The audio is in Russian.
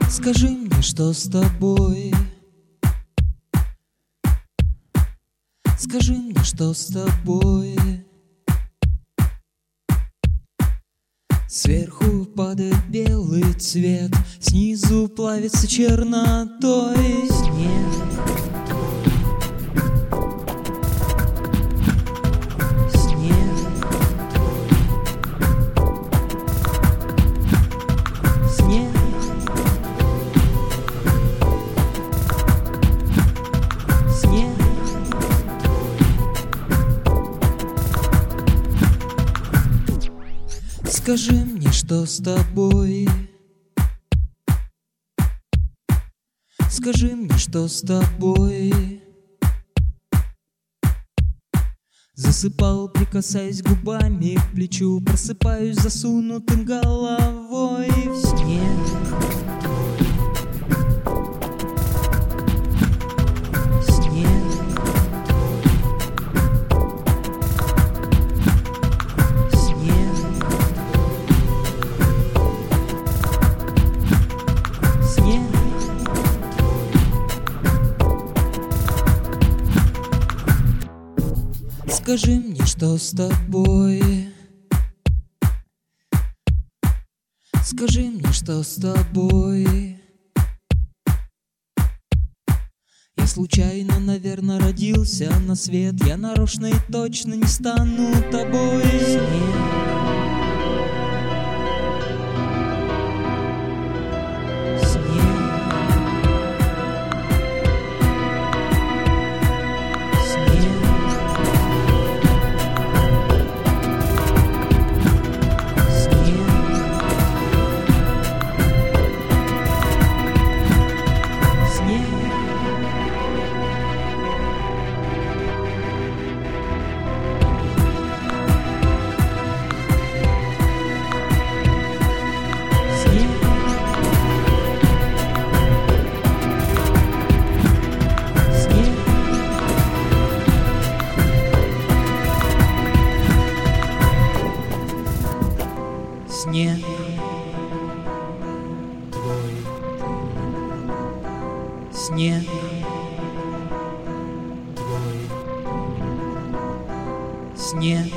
Скажи мне, что с тобой? Скажи мне, что с тобой? Сверху падает белый цвет, снизу плавится чернотой снег. Скажи мне, что с тобой? Скажи мне, что с тобой? Засыпал, прикасаясь губами к плечу, просыпаюсь засунутым головой в снег. Скажи мне, что с тобой? Скажи мне, что с тобой? Я случайно, наверное, родился на свет. Я нарочно и точно не стану тобой. Снег твой, снег твой, снег